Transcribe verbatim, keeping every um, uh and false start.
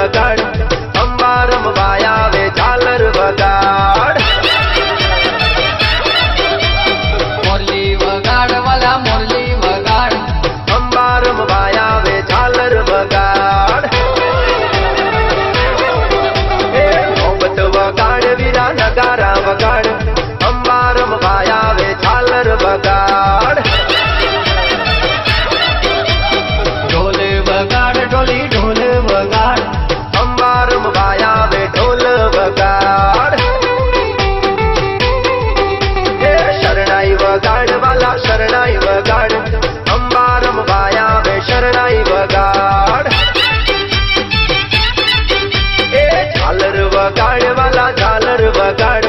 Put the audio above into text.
वगाड़, अंबारम बायावे झालर वगाड़। मुरली वगाड़ वाला मुरली वगाड़, अंबारम बायावे झालर वगाड़। ए मोहब्बत वगाड़ वीरा नगारा वगाड़, अंबारम बायावे झालर वगाड़। ढोल वगाड़ ढोली ढोल वगाड़, अंबारम बायावे ढोल वगाड़। ए शरणाई वगाड़ वाला शरणाई वगाड़, अंबारम बायावे शरणाई वगाड़। ए झालर वगाड़ वाला झालर वगाड़,